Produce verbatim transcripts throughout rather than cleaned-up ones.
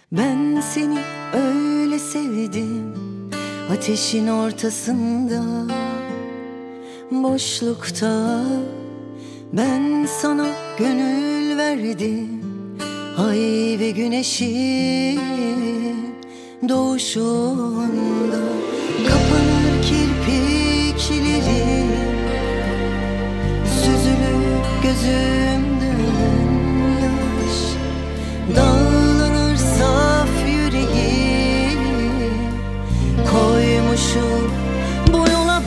Ben seni öyle sevdim, ateşin ortasında, boşlukta. Ben sana gönül verdim, ay ve güneşin doğuşunda. Kapanır kirpiklerim, süzülür gözümden yaş. Dağlanır saf yüreğim, koymuşum bu yola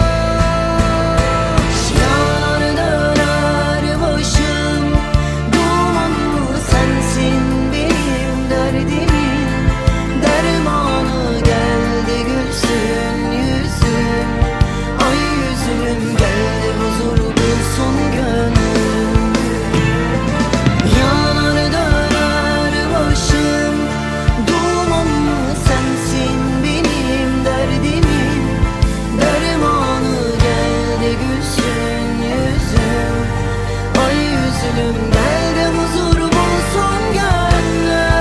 baş. Yanar döner başım, dumanlı sensin benim derdimin dermanı. Geldi gülsün yüzüm, ay yüzüm geldi huzur bulsun gönlüm. Yanar döner başım, dumanlı sensin benim derdimin dermanı. Geldi gülsün yüzüm, ay yüzüm geldi huzur bulsun gönlüm.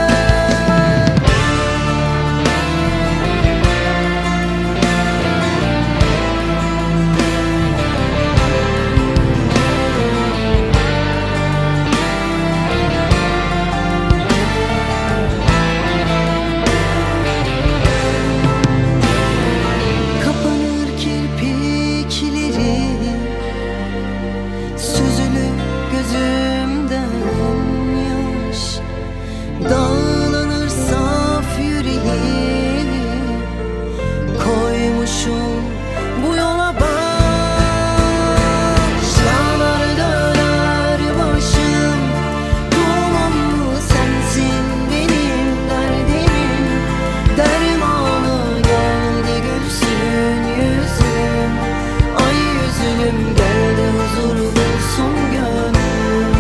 Kapanır kirpiklerim, süzülür gözümden yaş. Dağlanır saf yüreğim, koymuşum bu yola baş. Yanar döner başım, dumanlı sensin benim derdimin dermanı. Geldi gülsün yüzüm, ay yüzüm geldi huzur bulsun gönlüm.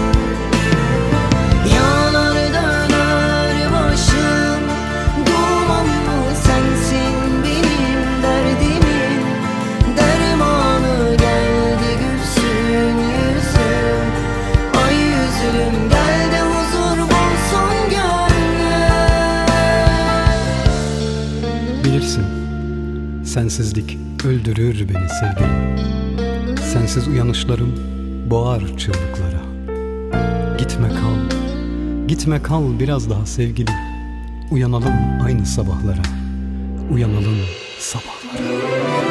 Yanar döner başım, dumanlı sensin benim derdimin dermanı. Geldi gülsün yüzüm, ay yüzüm geldi huzur bulsun gönlüm. Bilirsin, sensizlik öldürür beni sevgilim. Sensiz uyanışlarım boğar çığlıklara. Gitme kal, gitme kal biraz daha sevgilim. Uyanalım aynı sabahlara, uyanalım sabahlara.